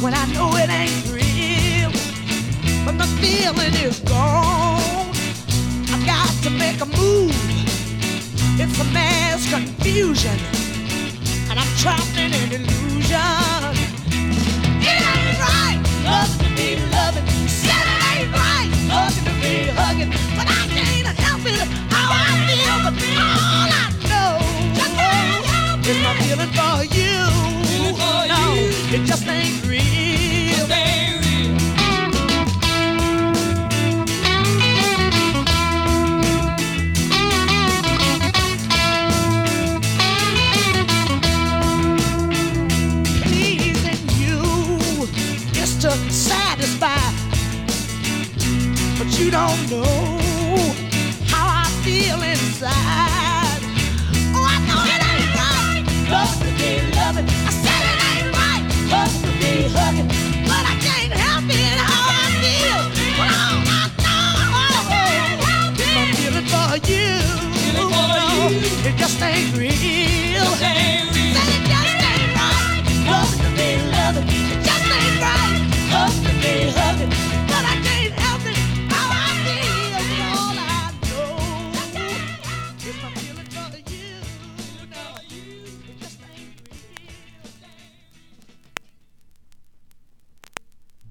when I know it ain't real, but the feeling is gone. I've got to make a move. It's a mass confusion, and I'm trapped in an illusion. It ain't right, loving to be loving. Said it ain't right, hugging to be hugging. But I can't help it, how I feel. But all I know is my feeling for you. No, it just ain't real. To satisfy, but you don't know